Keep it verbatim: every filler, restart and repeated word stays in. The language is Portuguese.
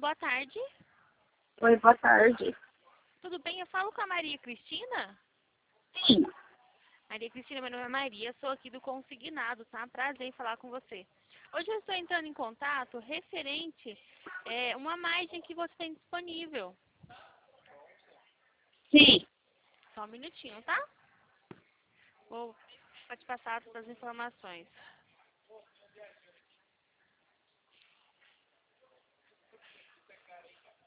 boa tarde. Oi, boa tarde. Tudo bem? Eu falo com a Maria Cristina? Sim. Maria Cristina, meu nome é Maria, sou aqui do Consignado, tá? Prazer em falar com você. Hoje eu estou entrando em contato referente é, uma margem que você tem disponível. Sim. Só um minutinho, tá? Vou te passar todas as informações.